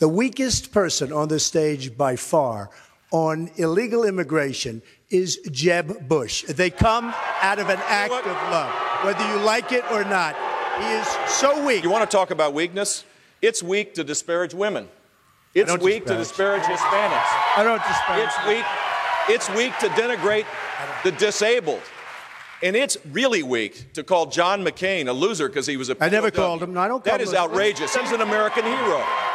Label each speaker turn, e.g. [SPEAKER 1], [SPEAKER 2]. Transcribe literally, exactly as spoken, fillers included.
[SPEAKER 1] The weakest person on the stage by far on illegal immigration is Jeb Bush. They come out of an act of love, whether you like it or not. He is so weak.
[SPEAKER 2] You want to talk about weakness? It's weak to disparage women. It's weak to disparage Hispanics.
[SPEAKER 1] I don't disparage.
[SPEAKER 2] It's weak. It's weak to denigrate the disabled. And it's really weak to call John McCain a loser because he was a
[SPEAKER 1] I never called him. No, I don't call
[SPEAKER 2] That
[SPEAKER 1] him
[SPEAKER 2] is
[SPEAKER 1] a-
[SPEAKER 2] outrageous. He's an American hero.